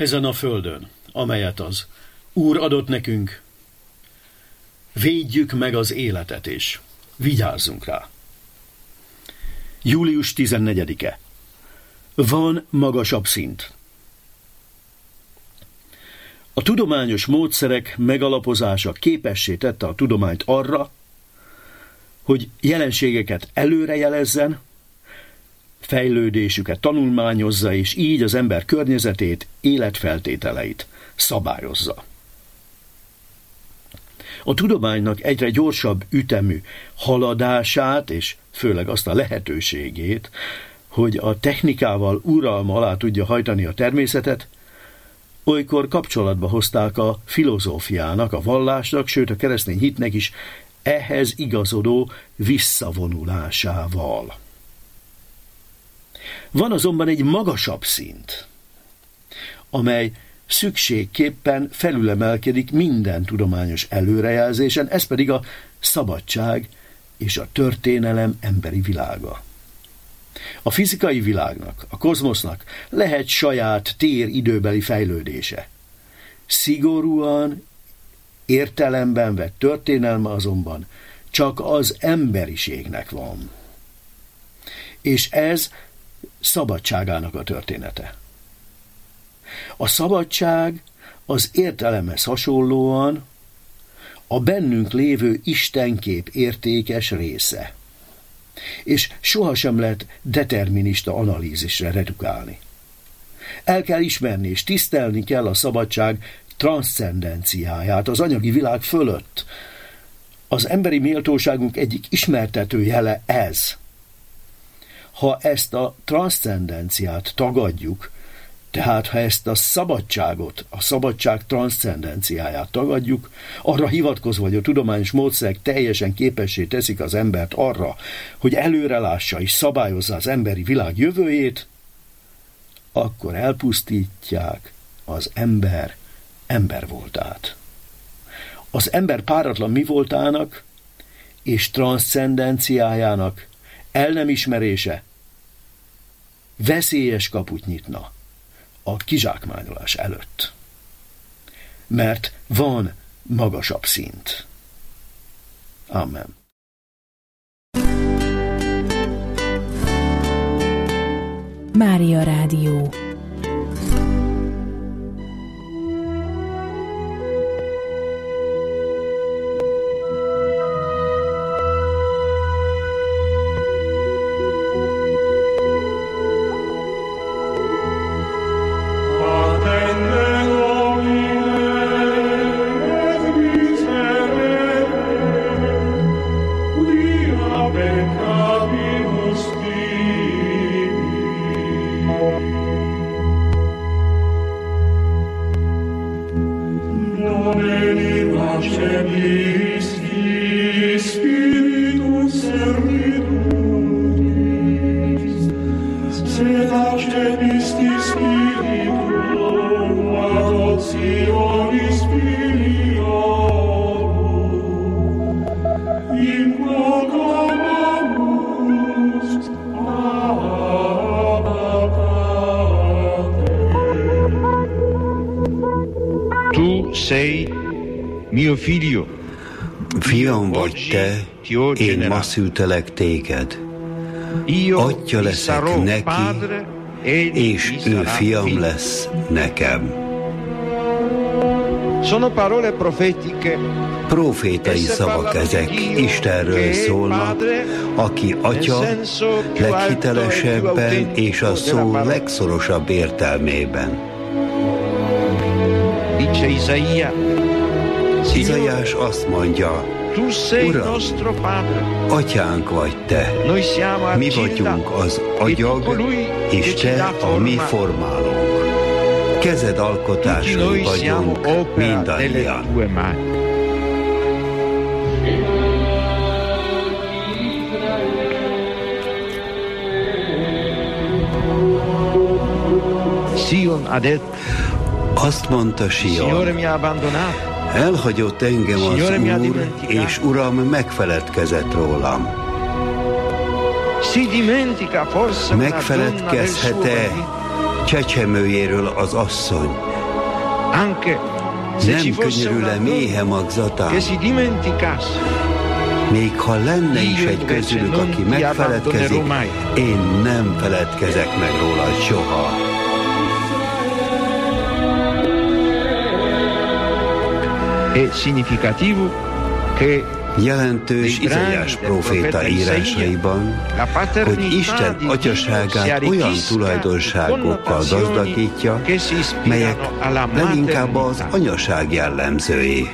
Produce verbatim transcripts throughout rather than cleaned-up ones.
ezen a földön, amelyet az Úr adott nekünk, védjük meg az életet, és vigyázzunk rá. július tizennegyedike. Van magasabb szint. A tudományos módszerek megalapozása képessé tette a tudományt arra, hogy jelenségeket előrejelezzen, fejlődésüket tanulmányozza, és így az ember környezetét, életfeltételeit szabályozza. A tudománynak egyre gyorsabb ütemű haladását, és főleg azt a lehetőségét, hogy a technikával uralma alá tudja hajtani a természetet, olykor kapcsolatba hozták a filozófiának, a vallásnak, sőt a keresztény hitnek is ehhez igazodó visszavonulásával. Van azonban egy magasabb szint, amely szükségképpen felülemelkedik minden tudományos előrejelzésen, ez pedig a szabadság és a történelem emberi világa. A fizikai világnak, a kozmosznak lehet saját tér-időbeli fejlődése. Szigorúan, értelemben vett történelme azonban csak az emberiségnek van. És ez szabadságának a története. A szabadság az értelemhez hasonlóan a bennünk lévő istenkép értékes része, és sohasem lehet determinista analízisre redukálni. El kell ismerni és tisztelni kell a szabadság transzcendenciáját az anyagi világ fölött. Az emberi méltóságunk egyik ismertető jele ez. Ha ezt a transzcendenciát tagadjuk, tehát ha ezt a szabadságot, a szabadság transzcendenciáját tagadjuk, arra hivatkozva, hogy a tudományos módszerek teljesen képessé teszik az embert arra, hogy előrelássa és szabályozza az emberi világ jövőjét, akkor elpusztítják az ember embervoltát. Az ember páratlan mi voltának és transzcendenciájának el nem ismerése veszélyes kaput nyitna a kizsákmányolás előtt. Mert van magasabb szint. Amen. Mária Rádió. Fiam vagy te, én ma szültelek téged. Atya leszek neki, és ő fiam lesz nekem. Profétai szavak ezek, Istenről szólnak, aki atya leghitelesebben és a szó legszorosabb értelmében. Izaiás azt mondja, Uram, atyánk vagy te, mi vagyunk az agyag, és te a mi formálónk. Kezed alkotásai vagyunk mindannyian. Azt mondta Sion, elhagyott engem az Úr, és Uram megfeledkezett rólam. Megfeledkezhet-e csecsemőjéről az asszony, Nem könyörül-e méhe magzatán? Még ha lenne is egy közülük, aki megfeledkezik, én nem feledkezek meg róla soha. Jelentős Izaiás próféta írásaiban, hogy Isten atyaságát olyan tulajdonságokkal gazdagítja, melyek leginkább az anyaság jellemzői.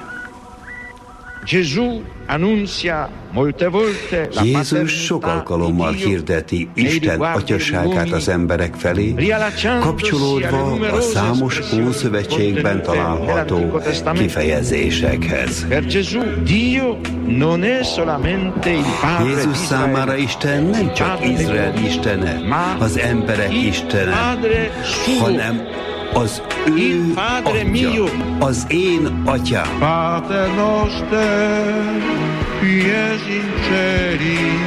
Jézus sok alkalommal hirdeti Isten atyaságát az emberek felé, kapcsolódva a számos Ószövetségben található kifejezésekhez. Jézus számára Isten nem csak Izrael istene, az emberek istene, hanem az ő atya, az én atyám. Pater noster, qui es in celi,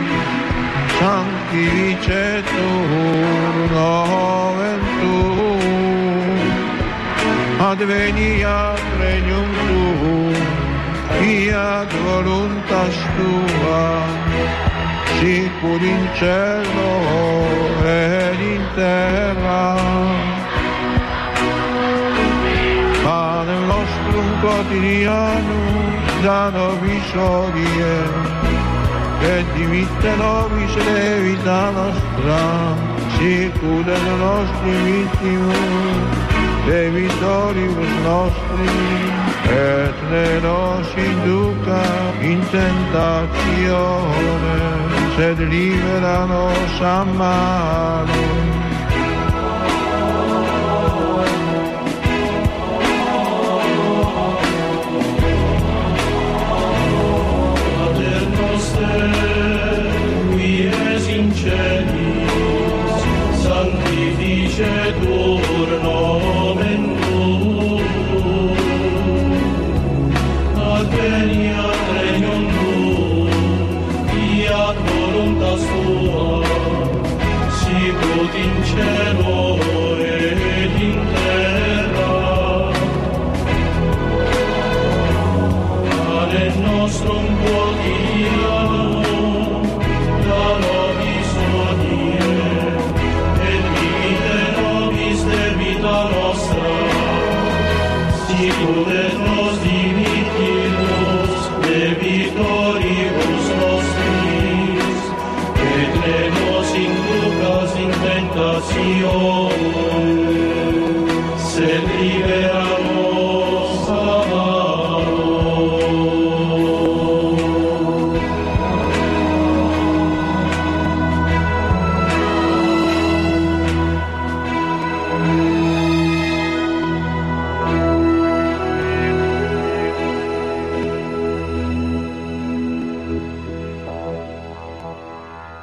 sanctificetur nomen tuum, adveniat regnum tuum, fiat voluntas tua, sicur in cielo et in terra. Panem nostrum quotidianum da nobis hodie, et dimitte nobis levita nostra, sicur et nostri vittimus, debitoribus nostri, et ne nos induca in tentatione, sed libera nos a malo. Sanctificetur nomen tuum, adveniat regnum tuum, fiat voluntas tua, sicut in cielo et in terra. Panem nostrum quotidianum da nobis hodie, debita nostra, sicur et nos dimittimus debitoribus nostris, et ne nos inducas in tentatione,